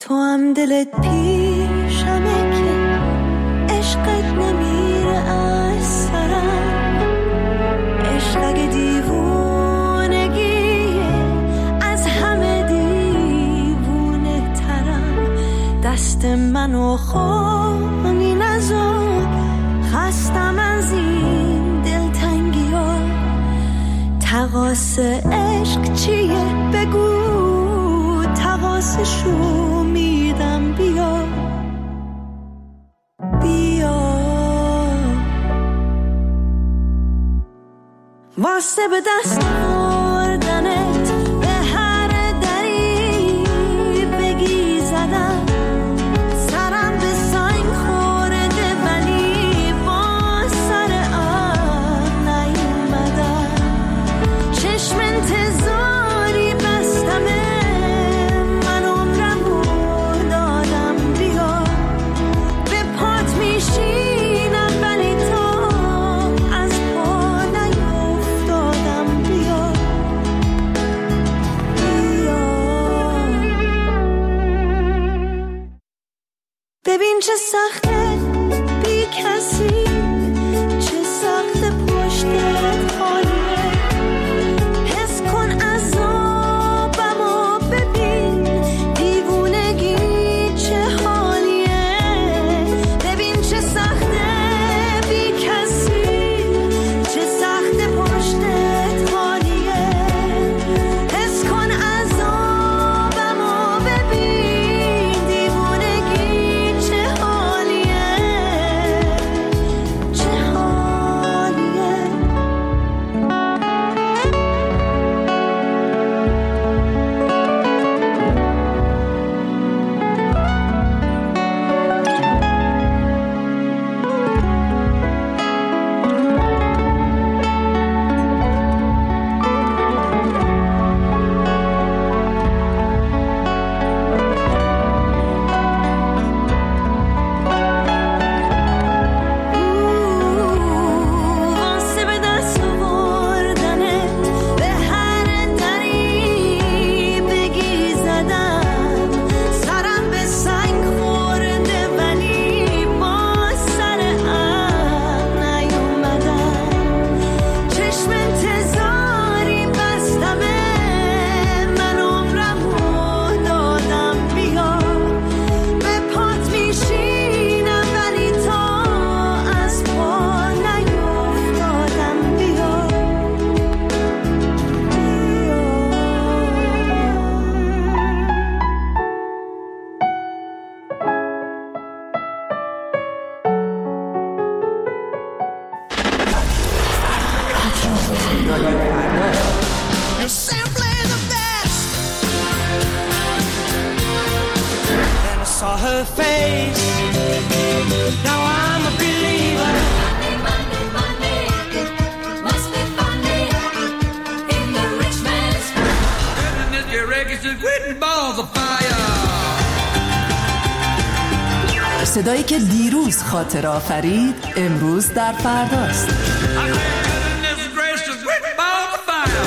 تو هم دلت پیشمه که عشقت نمیره از سرم. عشق اگه دیوونگیه از همه دیوونه ترم. دست منو خونی نزار، خستم از این دلتنگی ها. تقاس عشق چیه بگو، تقاسشو میدم. بیا بیا واسه به دست آوردنت به هر دری بگی زدم. سرم به سنگ خورده ولی با سر آب نیومدم. چشم انتظاری بستمه، من عمرمو دادم. بیا به پات میشینم ولی تو از پا نیفتادم. بیا بیا ببین چه سخته بی کسی، چه سخته پشتت خالیه. حس کن عذابمو ببین، دیوونگی چه حالیه. ببین چه سخته بی کسی، چه سخته پشتت خالیه. حس کن عذابمو ببین، دیوونگی چه حالیه. چه حالیه. واسه به دست آوردنت به هر دری بگی زدم. سرم به سنگ خورده ولی با سر آب نیومدم. چشم انتظاری بستمه، من عمرمو دادم. بیا به پات میشینم ولی تو از پا نیفتادم. بیا You're simply the best. Then I saw her face. Now I'm a believer. Money, it must be funny in the rich man's Goodness, your records is written balls of fire. صدایی که دیروز خاطر آفرید امروز در فرداست. I said, goodness gracious, written balls of fire.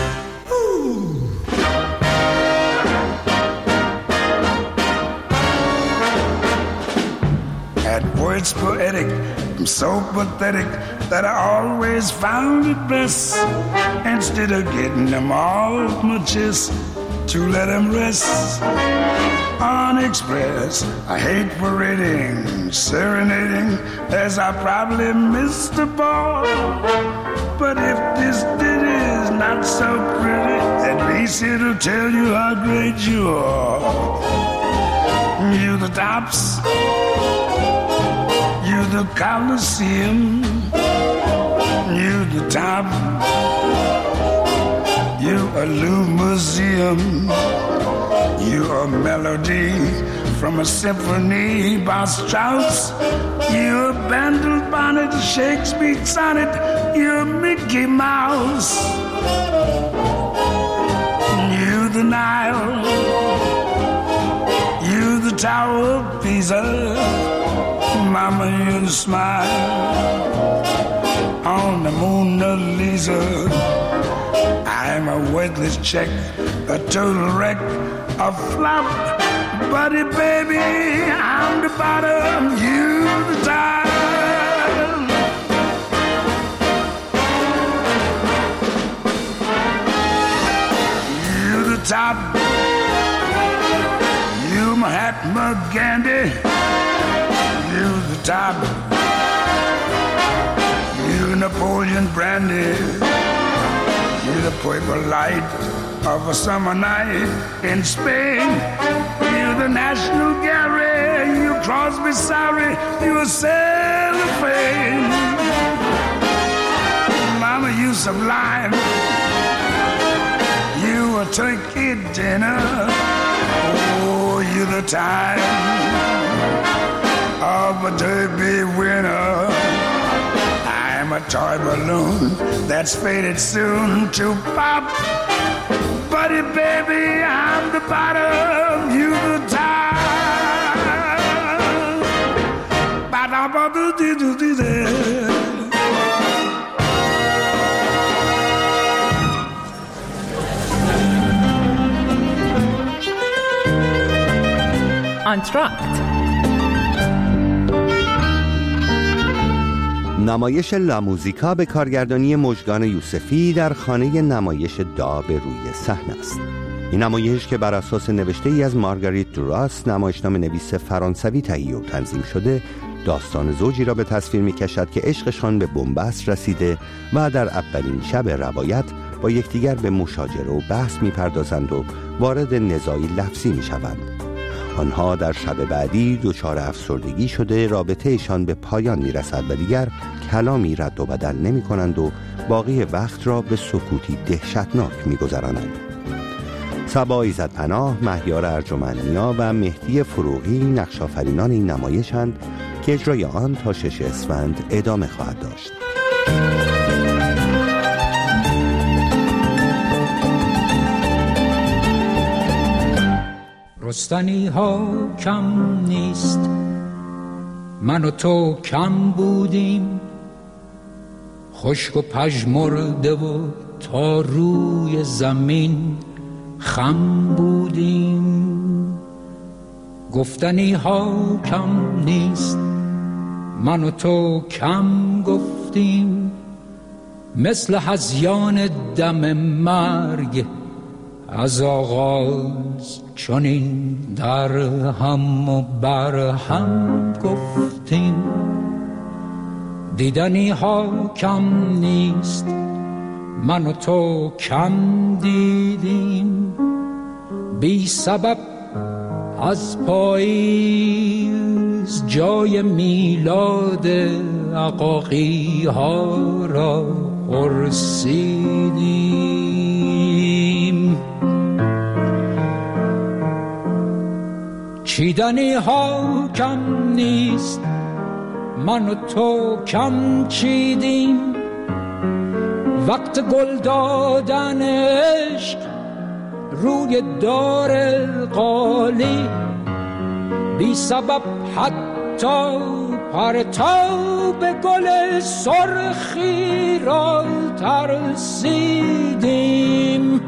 At words poetic, I'm so pathetic that I always found it best, instead of getting them off my chest, to let them rest unexpressed. I hate parading, serenading, as I probably missed the ball. But if this ditty is not so pretty, at least it'll tell you how great you are. You the tops, you the Colosseum, you the top, you a new museum, you a melody from a symphony by Strauss, you a Bandel bonnet, Shakespeare sonnet, you a Mickey Mouse, you the Nile, you the Tower of Pisa, Mama, you the smile on the Mona Lisa. I'm a worthless check, a total wreck, a flop, Buddy, baby, I'm the bottom, you the top. You the top. You Mahatma Gandhi. You the top. You Napoleon Brandy. You the purple light of a summer night in Spain. You the National Gallery. You Crosby, sorry, you a cellophane. Mama, you sublime. You a turkey dinner. Oh, you the time of a derby winner. I'm a toy balloon that's faded soon to pop. Buddy, baby, I'm the bottom, you the top. انتراکت نمایش لاموزیکا به کارگردانی مژگان یوسفی در خانه نمایش دا به روی صحنه است. این نمایش که بر اساس نوشته ای از مارگاریت دوراس، نمایشنامه نویس فرانسوی تهیه و تنظیم شده، داستان زوجی را به تصویر می کشد که عشقشان به بنبست رسیده و در اولین شب روایت با یکدیگر به مشاجره و بحث می پردازند و وارد نزاعی لفظی می شوند. آنها در شب بعدی دچار افسردگی شده رابطه‌شان به پایان می رسد و دیگر کلامی رد و بدل نمی کنند و باقی وقت را به سکوتی دهشتناک می گذرانند. صبا ایزدپناه، مهیار ارجمندنیا و مهدی فروغی نقش‌آفرینان این نمایش‌اند که اجرای آن تا 6 اسفند ادامه خواهد داشت. رستنی ها کم نیست، من و تو کم بودیم، خشک و پژمرده و تا روی زمین خم بودیم. گفتنی ها کم نیست، من و تو کم گفتیم، مثل هذیان دم مرگ از آغاز چنین در هم و بر هم گفتیم. دیدنی ها کم نیست، من و تو کم دیدیم، بی سبب از پاییز جای میلاد عقاقی ها را پرسیدیم. چیدنی ها کم نیست، من و تو کم چیدیم، وقت گل دادن عشق روی دار قالی، بی سبب حتی پرتاب گل سرخی را ترسیدیم.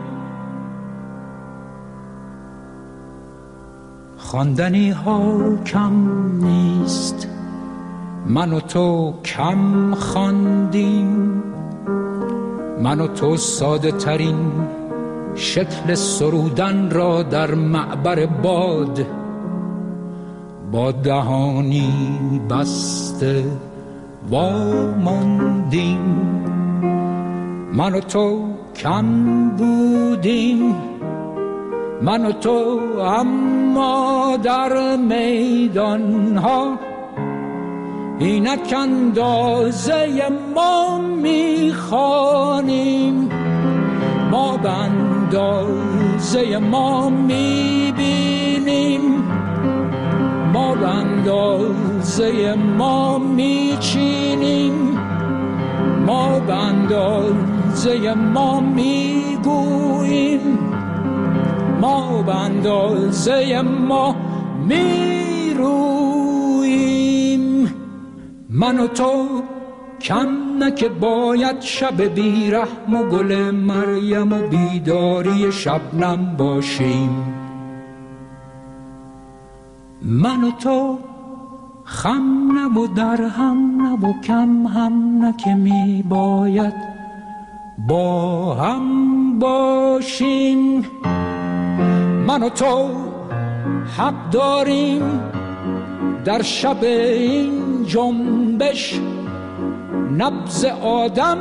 خواندنی ها کم نیست، من و تو کم خواندیم، من و تو ساده ترین شکل سرودن را در معبر باد با دهانی بسته واماندیم. من و تو کم بودیم، من و تو اما در میدان ها اینک اندازه ما میخوانیم، ما به اندازه ما میبینیم، ما به اندازه ما میچینیم، ما به اندازه ما میگوییم، ما به اندازه ما میرویم. من و تو کم نه که باید شب بیرحم و گل مریم و بیداری شبنم باشیم. من و تو خم نه و در هم نه و کم هم نه که می باید با هم باشیم. من و تو حق داریم در شب این جنبش نبض آدم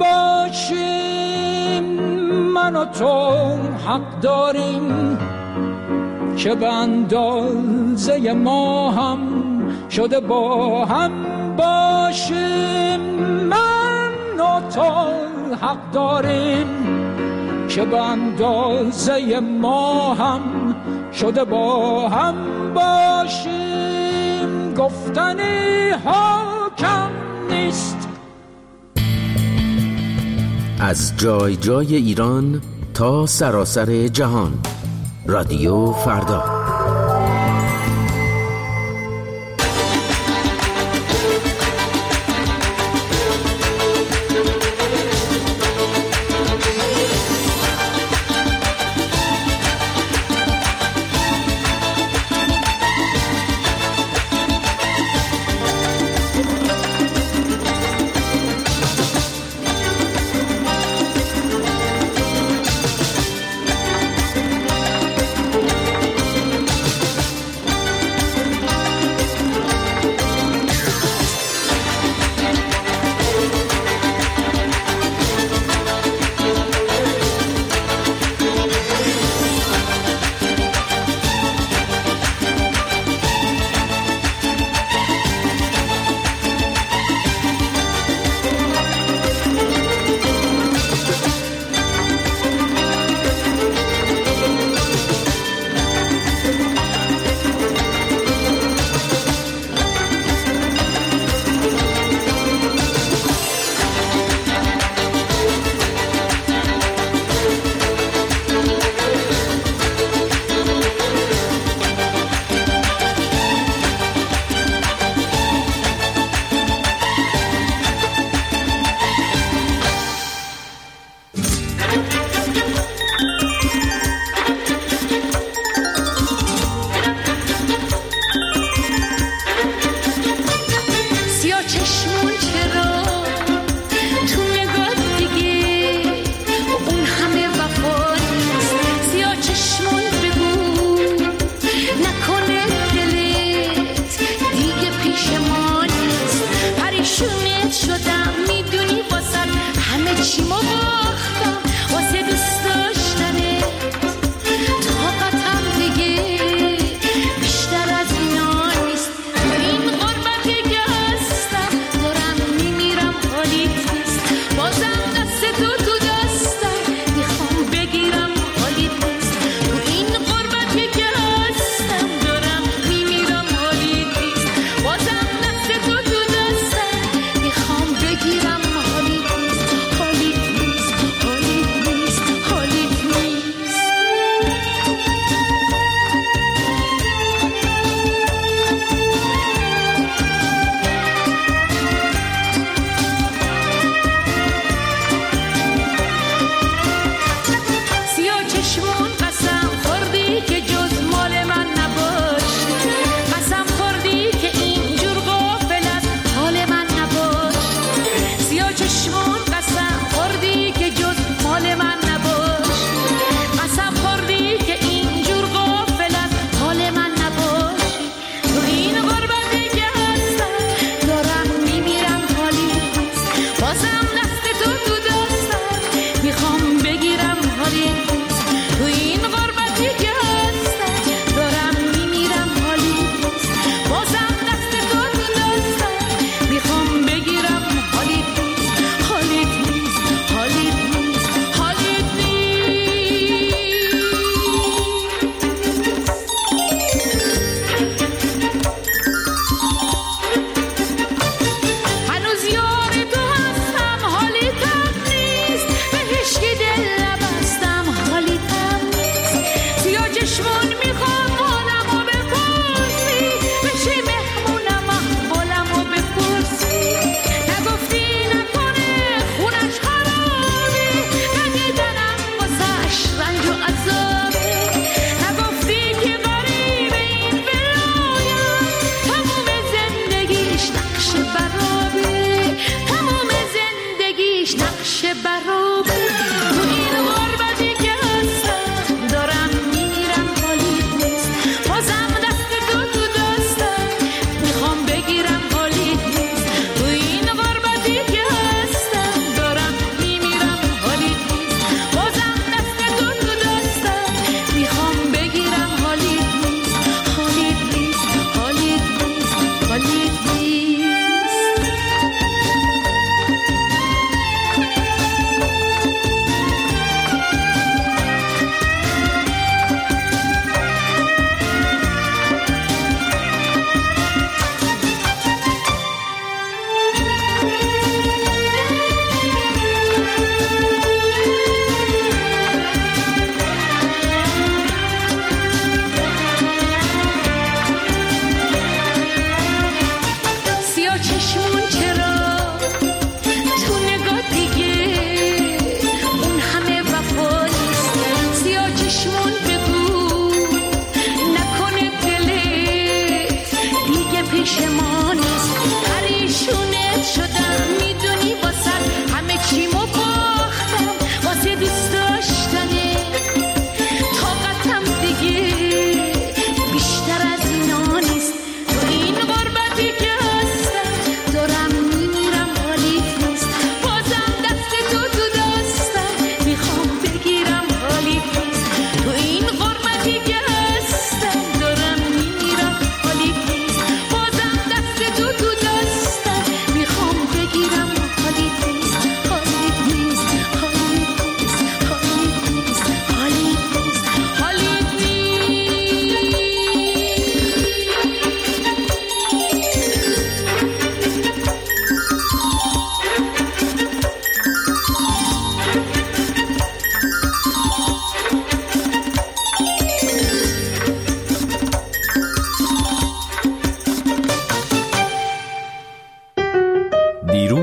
باشیم. من و تو حق داریم که به اندازه ما هم شده با هم باشیم. من و تو حق داریم که به اندازه ما هم شده با هم باشیم. گفتنی ها کم نیست. از جای جای ایران تا سراسر جهان، رادیو فردا.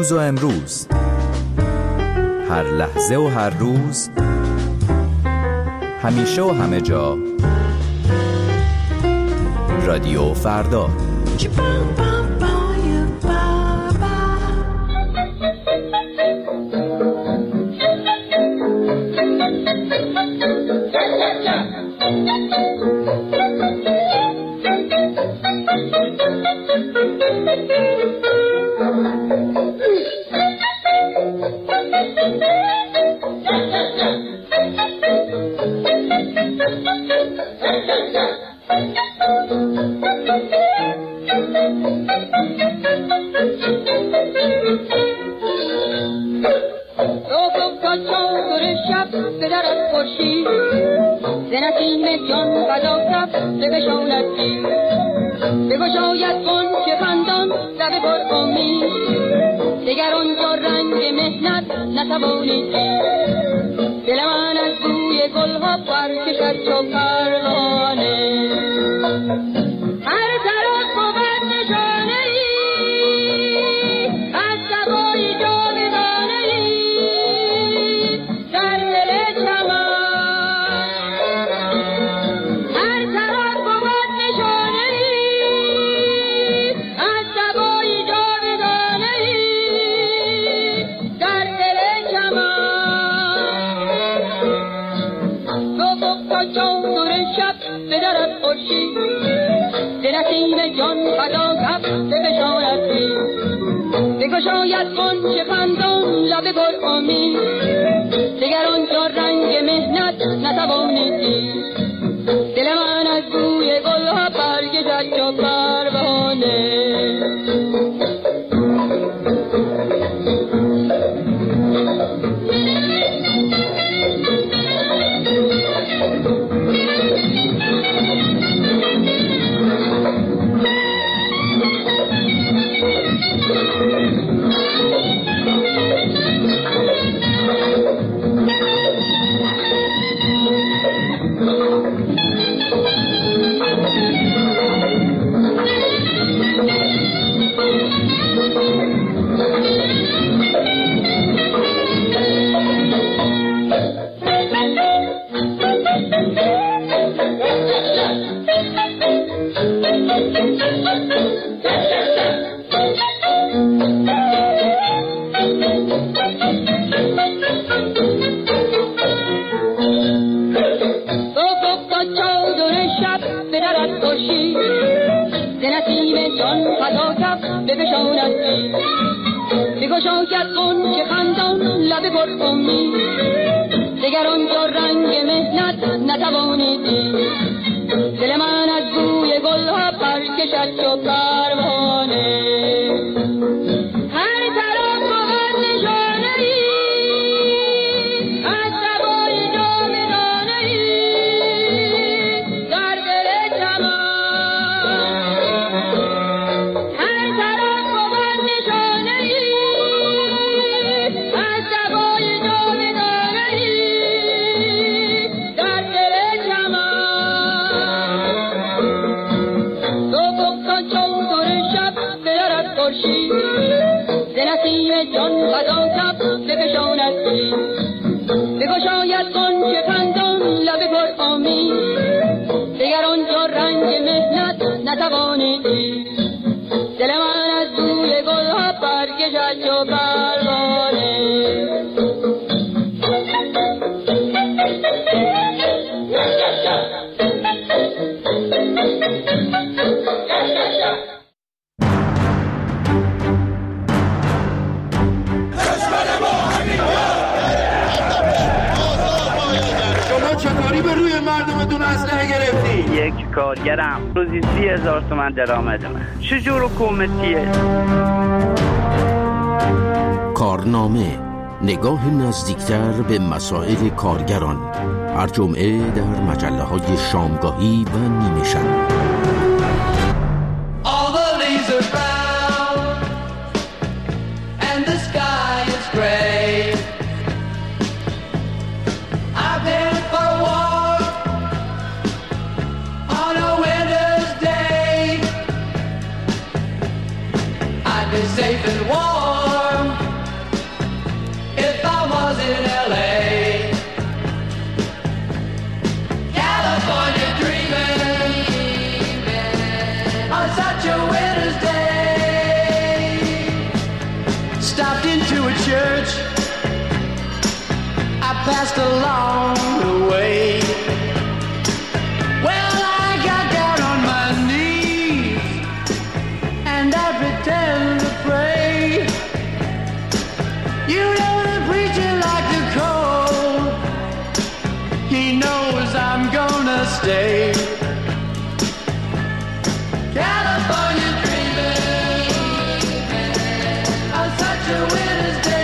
دیروز و امروز، هر لحظه و هر روز، همیشه و همه جا. رادیو فردا. بگشاید غنچه خندان لب پر امید، دگر آنجا رنگ مهنت نتوانید دید. دل من از بوی گلها برگشت چو پروانه. بگشاید غنچه خندان لب پر امید، دگر آنجا رنگ مهنت نتوانید دید. دل من از بوی گلها برکشد چو پروانه. هر طرف بود نشانه‌ای از صبای جاودانه‌ای در دل چمن. جان غذا کف بکشاند دید، بگشاید غنچه خندان لب پر امید، دگر آنجا رنگ مهنت نتوانید دید. دل من از بوی گلها برگشت چو پروانه. یک کارگرم روزی 30,000 تومان درآمد من. چجور حکومتیه؟ کارنامه، نگاه نزدیکتر به مسائل کارگران، هر جمعه در مجله‌های شامگاهی و نیمه شب. Safe and warm on such a winter's day. Stopped into a church I passed along the way. Well, I got down on my knees and I pretend to pray. You know the preacher like the cold, he knows I'm gonna stay. California dreaming on such a winter's day.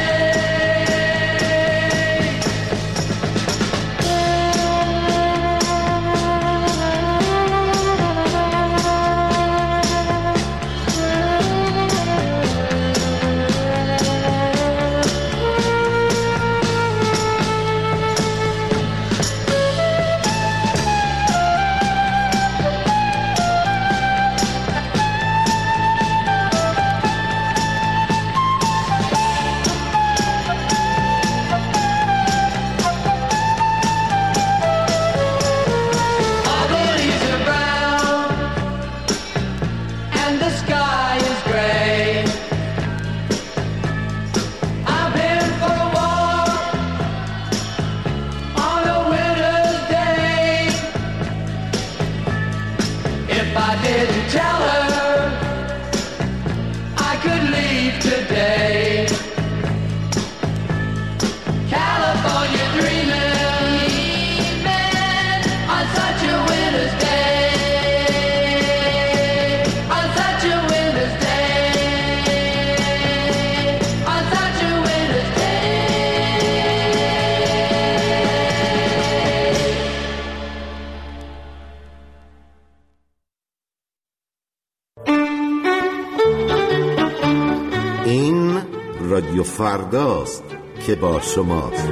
رادیو فرداست که با شماست.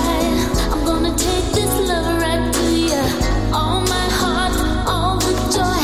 All my heart, all the joy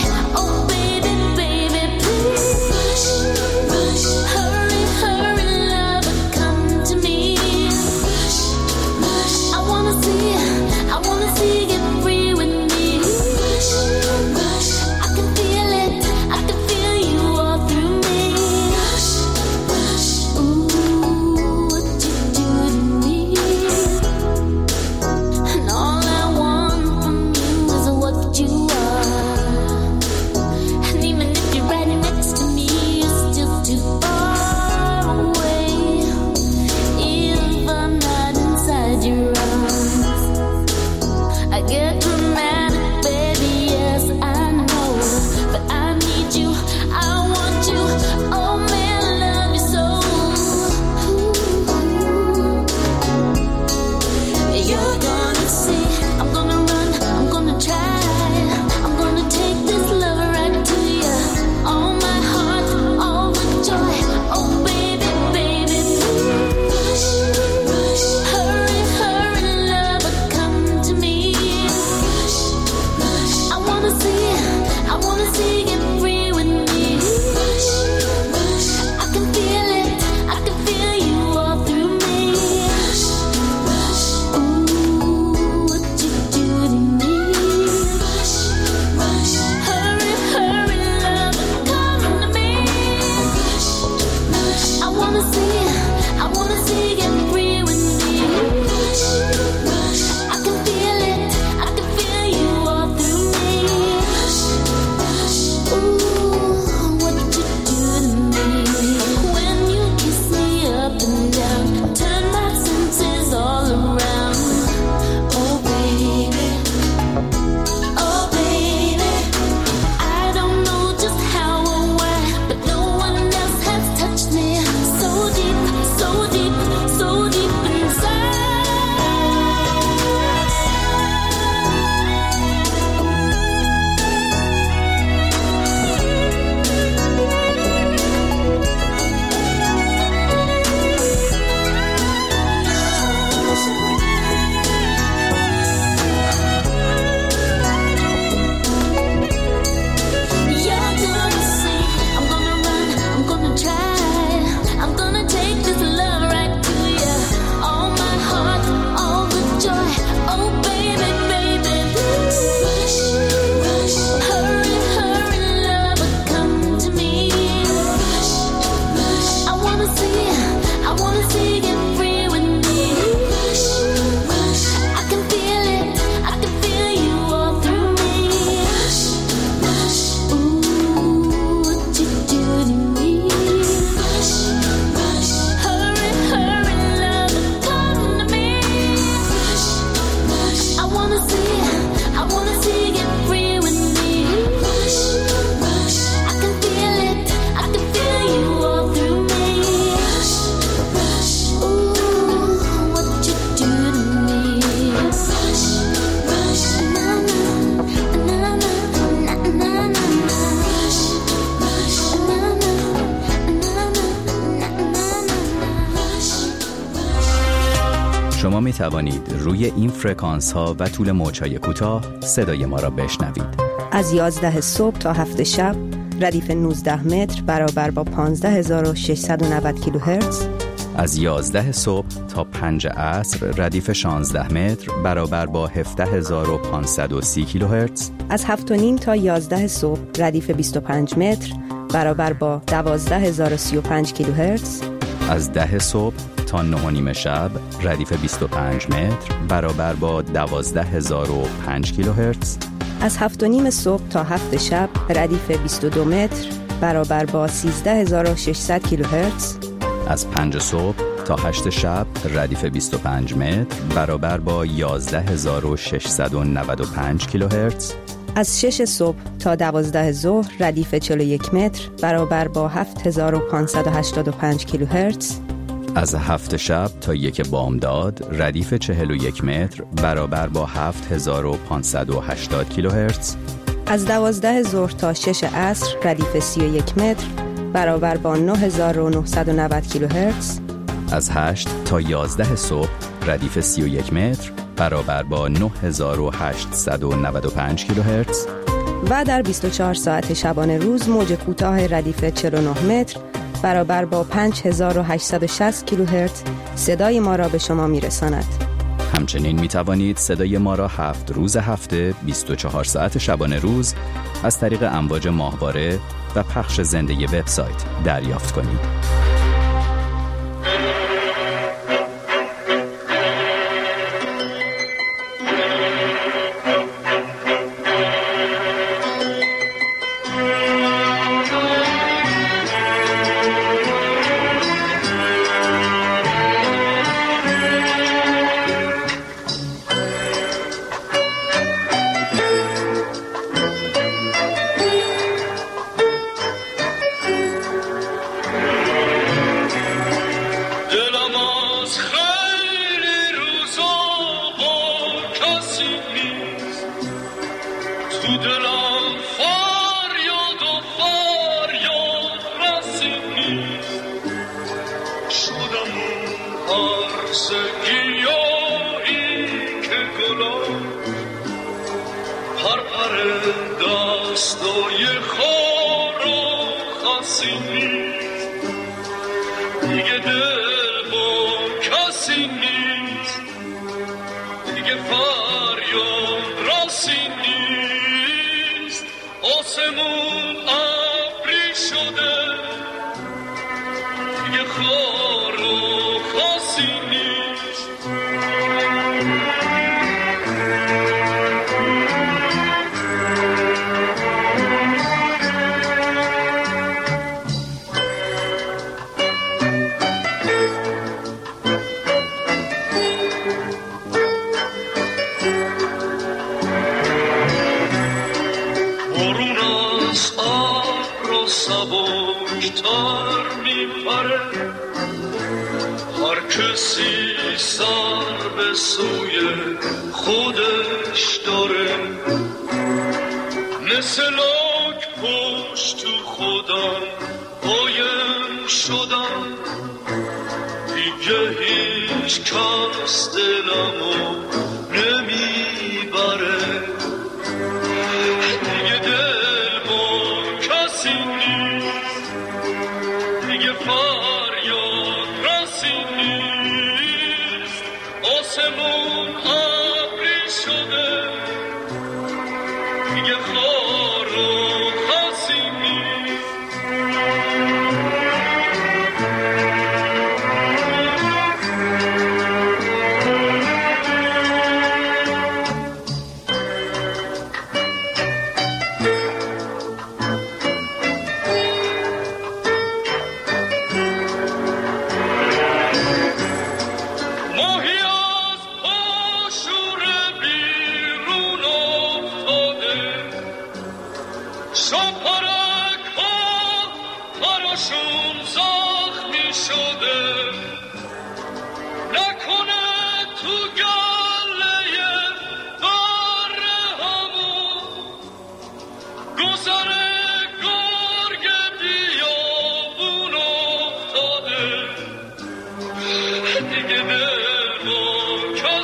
شما می توانید روی این فرکانس ها و طول موج‌های کوتاه صدای ما را بشنوید. از 11 صبح تا 7 شب ردیف 19 متر برابر با 15690 کیلوهرتز. از 11 صبح تا 5 عصر ردیف 16 متر برابر با 17530 کیلوهرتز. از 7:30 تا 11 صبح ردیف 25 متر برابر با 12035 کیلوهرتز. از 10 صبح تا 9:30 شب ردیف 25 متر برابر با 12005 کیلوهرتز. از 7:30 صبح تا 7 شب ردیف 22 متر برابر با 13600 کیلوهرتز. از 5 صبح تا 8 شب ردیف 25 متر برابر با 11695 کیلوهرتز. از 6 صبح تا 12 ظهر ردیف 41 متر برابر با 7585 کیلوهرتز. از 7 شب تا 1 بامداد ردیف 41 متر برابر با 7580 کیلوهرتز. از 12 ظهر تا 6 عصر ردیف 31 متر برابر با 9990 کیلوهرتز. از 8 تا 11 صبح ردیف 31 متر برابر با 9895 کیلوهرتز. و در 24 ساعت شبانه روز موج کوتاه ردیف 49 متر برابر با 5860 کیلوهرتز صدای ما را به شما میرساند. همچنین می توانید صدای ما را 7 روز هفته 24 ساعت شبانه روز از طریق امواج ماهواره و پخش زنده وبسایت دریافت کنید.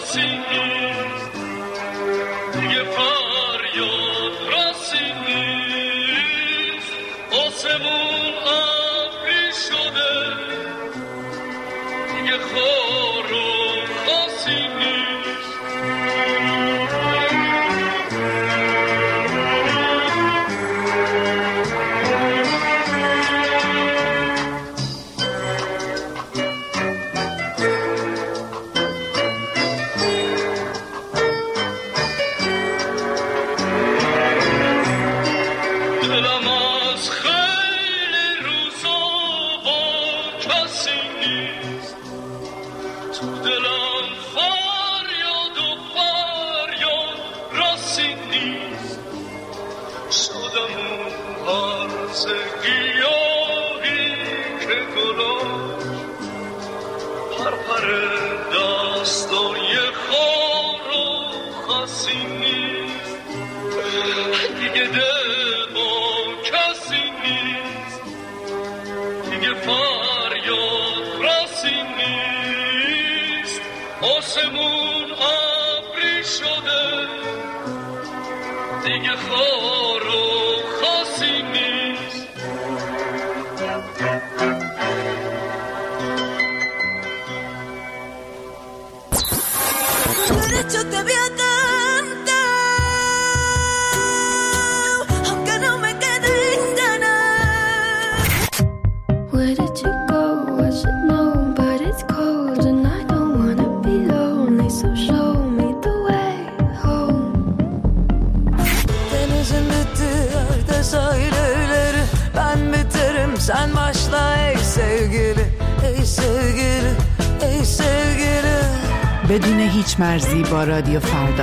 بدون هیچ مرزی با رادیو فردا.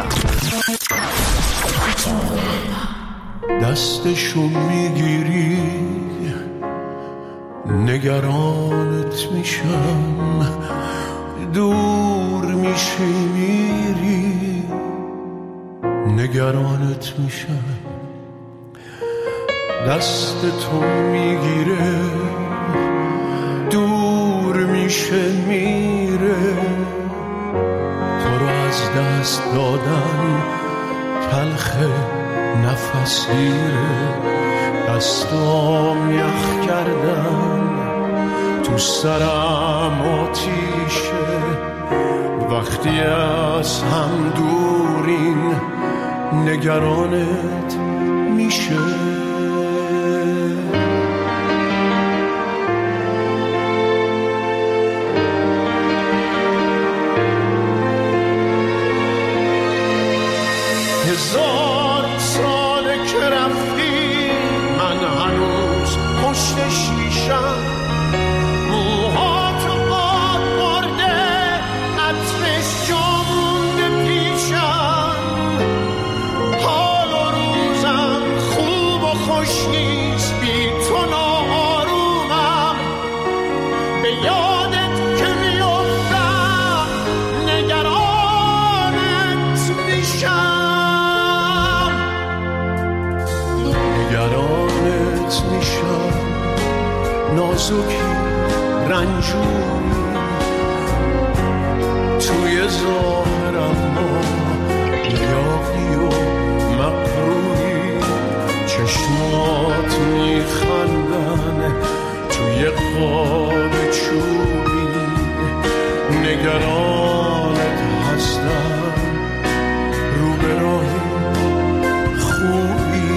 دستشو میگیری نگرانت میشم، دور میشی میری نگرانت میشم. دست تو میگیره دور میشه میره، تو رو از دست دادن تلخه نفسیره. دستام یخ کردن تو سرم آتیشه، وقتی از هم دورین نگرانت میشه. هزار ساله که رفتی من هنوز پشت شیشم، موهاتو باد برده عطرش جا مونده پیشم. حال و روزم خوب و خوش نیست بی تو ناآرومم، به یادت که میافتم نگرانت میشم. نگرانت میشم، نازکی رنجوری توی ظاهرم ما یاقی و مقروری. چشمات میخندن توی قاب چوبی، نگرانت هستم رو به راه خوبی.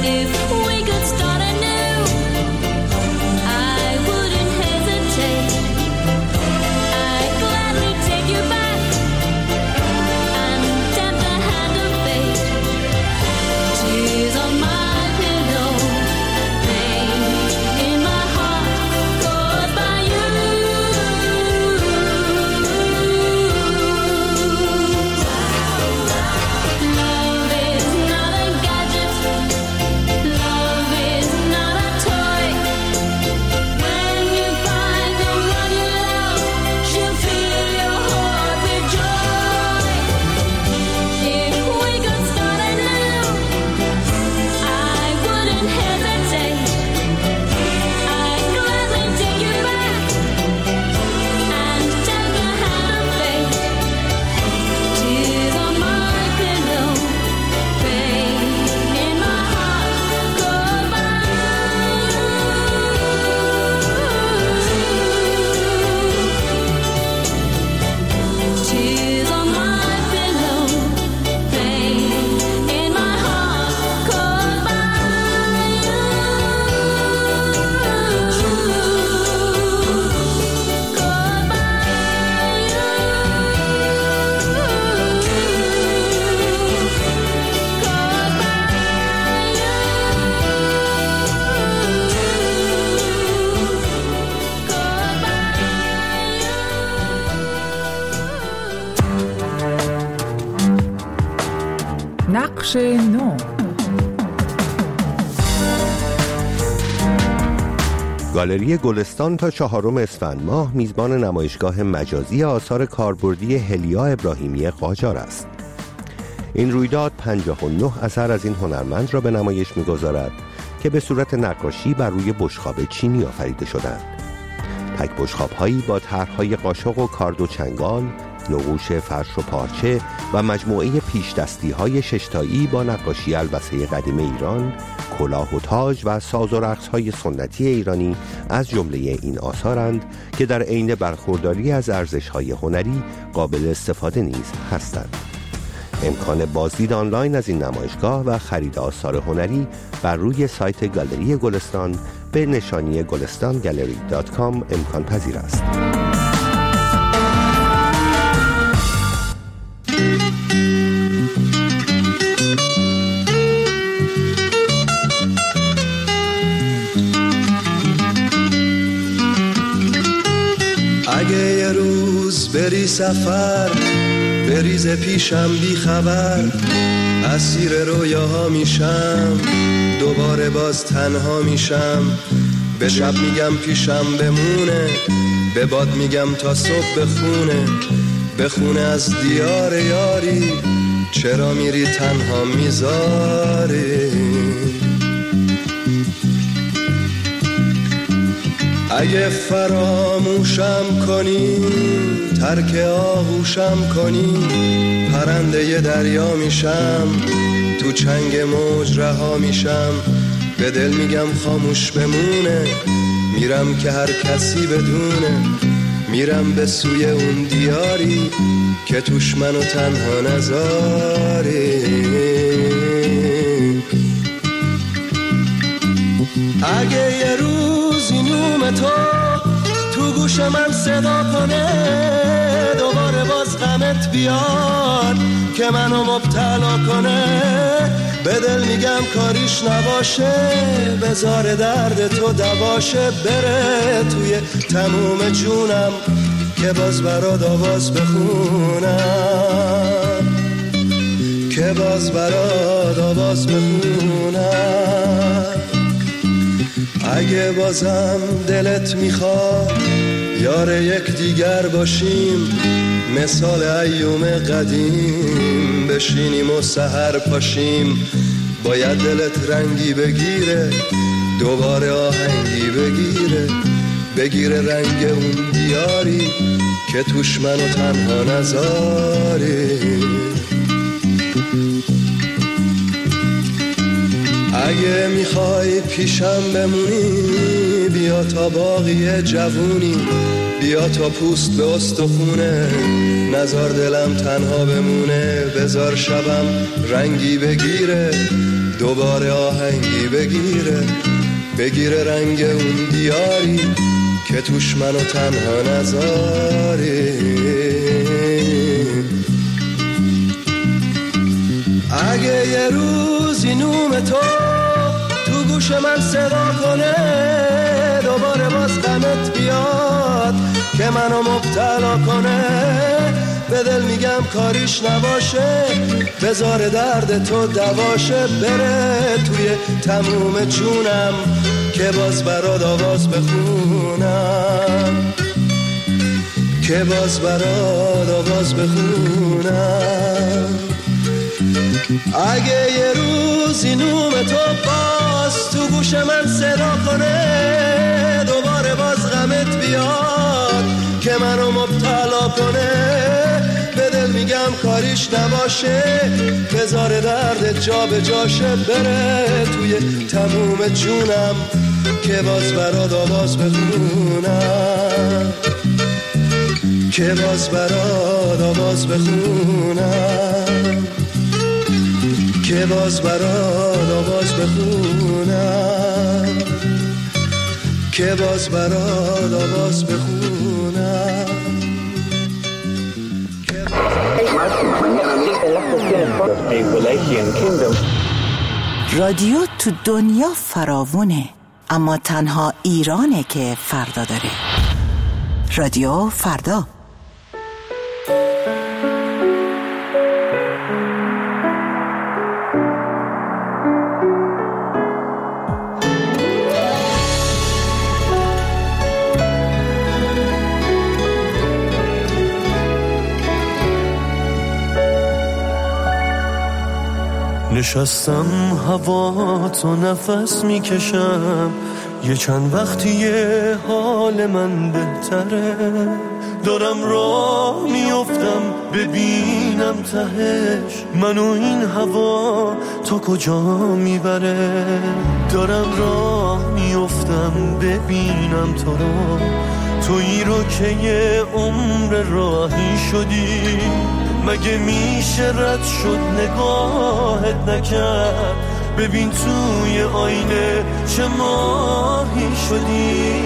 If we could start anew, I wouldn't hesitate. I'd gladly take you back and tap the hand of fate. Tears on my pillow, pain in my heart caused by you. Love is not a gadget. Love is not a toy. When you find the one you love, she'll fill your heart with joy. If we could start anew, I wouldn't hesitate. I'd gladly take you back and tap the hand of fate. Tears on my pillow, pain in my heart caused by you. Tears on my pillow, pain in my heart caused by you. Caused by نقش نو. گالری گلستان تا 4 اسفند ماه میزبان نمایشگاه مجازی آثار کاربردی هلیا ابراهیمی قاجار است. این رویداد 59 اثر از این هنرمند را به نمایش می‌گذارد که به صورت نقاشی بر روی بشقاب چینی آفریده شدند. تک بشقاب‌هایی با طرح‌های قاشق و کارد و چنگال، نقوش فرش و پارچه و مجموعه پیشدستی‌های ششتایی با نقاشی البسه قدیم ایران، کلاه و تاج و ساز و رقص‌های سنتی ایرانی از جمله این آثارند که در عین برخورداری از ارزش‌های هنری قابل استفاده نیز هستند. امکان بازدید آنلاین از این نمایشگاه و خرید آثار هنری بر روی سایت گالری گلستان به نشانی gulestangalery.com امکان پذیر است. اگه یه روز بری سفر بریز پیشم بی خبر، اسیر رویاها میشم، دوباره باز تنها میشم. به شب میگم پیشم بمونه، به باد میگم تا صبح بخونه، بخونه از دیار یاری، چرا میری تنها میذاری. اگه فراموشم کنی، ترک آغوشم کنی، پرنده ی دریا میشم، تو چنگ موج رها میشم. به دل میگم خاموش بمونه، میرم که هر کسی بدونه، میرم به سوی اون دیاری که توش منو تنها نذاری. اگه یه روزی نوم تو گوش من صدا کنه، دوباره باز غمت بیاد که منو مبتلا کنه، به دل میگم کاریش نباشه، بذار درد تو دواشه، بره توی تموم جونم که باز برات آواز بخونم، که باز برات آواز بخونم. اگه بازم دلت میخواد یار یک دیگر باشیم، مثال ایوم قدیم بشینیم و سحر پاشیم، باید دلت رنگی بگیره، دوباره آهنگی بگیره رنگ اون دیاری که توش منو تنها نذاری. اگه میخوای پیشم بمونی، بیا تا باقی جوونی، بیا تا پوست به استخونه، نذار دلم تنها بمونه، بذار شبم رنگی بگیره، دوباره آهنگی بگیره رنگ اون دیاری که توش منو تنها نذاری. اگه یه روزی نوم تو گوش من صدا کنه، دوباره باز غمت بیاد که منو مبتلا کنه، به دل میگم کاریش نباشه، بذار درد تو دواشه، بره توی تموم جونم که باز برات آواز بخونم، که باز برات آواز بخونم. اگه یه روزی نوم تو باز تو گوش من صدا کنه، دوباره باز غمت بیاد که منو مبتلا کنه، به دل میگم کاریش نباشه، بذار درد جا به جاشه، بره توی تموم جونم که باز برات آواز بخونم، که باز برات آواز بخونم، که باز برات آواز بخونم، که باز برات آواز بخونم. رادیو تو دنیا فراوونه، اما تنها ایرانه که فردا داره. رادیو فردا. نشستم هوا تو نفس میکشم، یه چند وقتیه حال من بهتره، دارم راه میافتم ببینم تهش منو این هوا تا کجا میبره، دارم راه میافتم ببینم تو رو، تویی رو که یه عمر راهی شدی، مگه میشه رد شد نگاهت نکرد، ببین توی آینه چه ماهی شدی،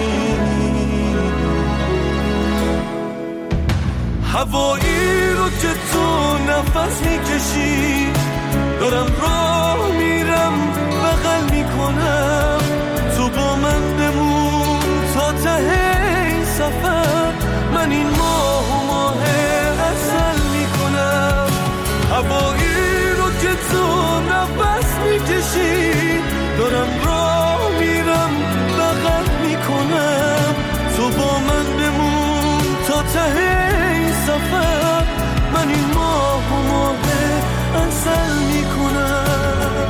هوایی رو که تو نفس میکشی، دارم راه میرم بغل میکنم، تو با من بمون تا ته این سفر، من این ماه اصل میکنم، هوایی رو که تو نفس میکشی، دارم راه میرم بغل میکنم، تو با من بمون تا ته این سفر، من این ماه اصل میکنم.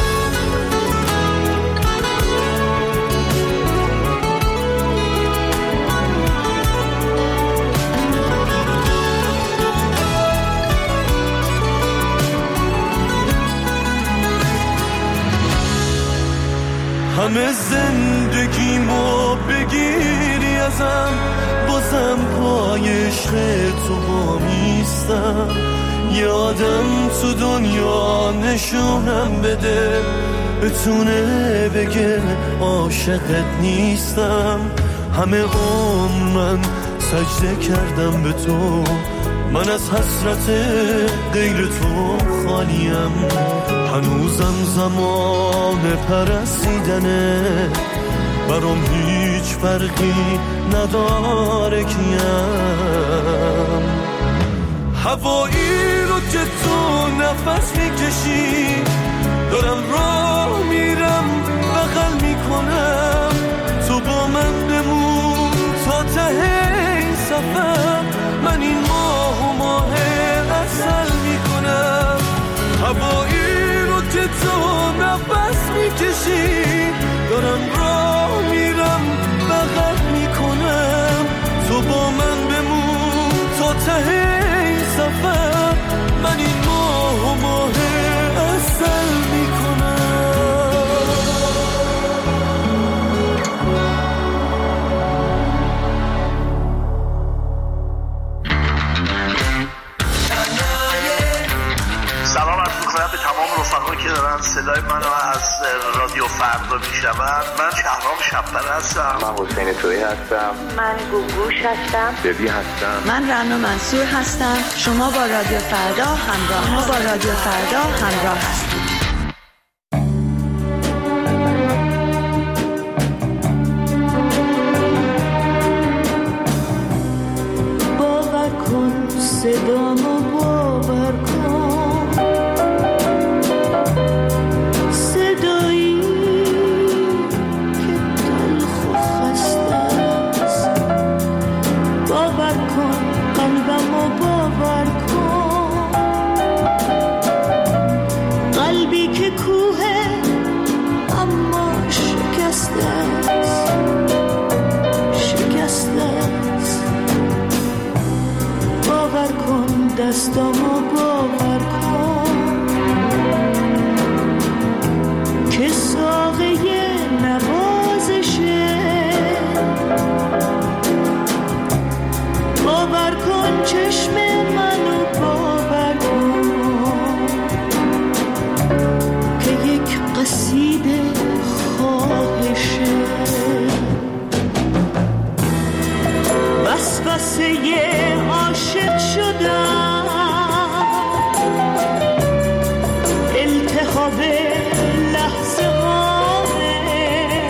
همه زندگیمو بگیری ازم، بازم پای عشق تو وامیستم، یه آدم تو دنیا نشونم بده، بتونه بگه عاشقت نیستم، همه عمر من سجده کردم به تو، من از حسرت غیر تو خالیم، هنوزم زمان پرستیدنه، برام هیچ فرقی نداره کیم، هوایی رو که تو نفس میکشی، دارم راه میرم بغل میکنم، تو با من بمون تا ته این سفر، من این ماه اصل میکنم، هوایی رو که تو نفس میکشی، دارم راه میرم بغل میکنم، تو با من بمون تا ته این سفر، من این ماه اصل میکنم. سلام عرض می‌کنم به تمام رفقایی که دارن صدای منو رادیو فردا می شود. من شهرام شب‌پر هستم. من حسین تویی هستم. من گوگوش هستم. ببی هستم. من رنا منصور هستم. شما با رادیو فردا همراه هستید. باور کن صدامو باور کن، صدایی که تلخ و خسته است. باور کن قلبمو باور کن، قلبی که کوه اما شکسته است، شکسته است. باور کن دستامو باور کن که ساقه نوازشه. باور کن چشم منو باور کن که یک قصیده خواهشه. وسوسه عاشق شدم، التهاب لحظه هامه،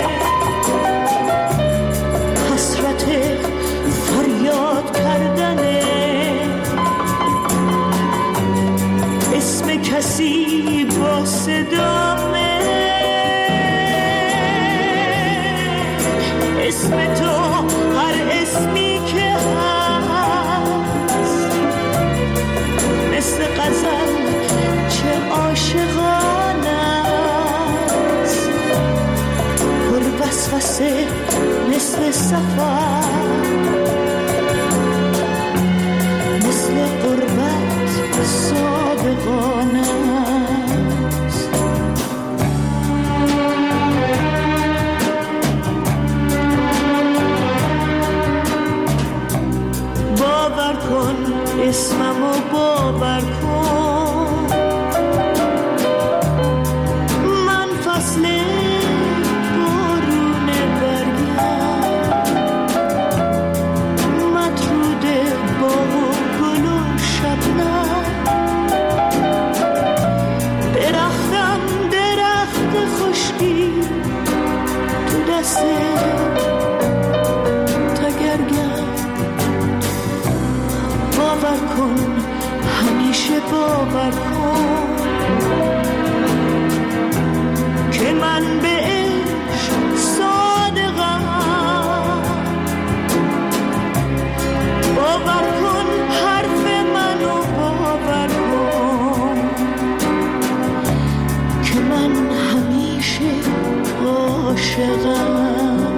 حسرت فریاد کردنه، اسم کسی با صدامه، اسم تو هر اسمی که هست، مثل غزل چه عاشقانه است، پر وسوسه مثل سفر، مثل غربت صادقانه است. باور کن اسممو باور کن، من فصل بارون برگم، مطرود باغ و گل و شبنم، درختم درخت خشکی تو دست تگرگم. باور کن همیشه باور کن که من به عشق صادقم. باور کن حرف منو باور کن که من همیشه عاشقم.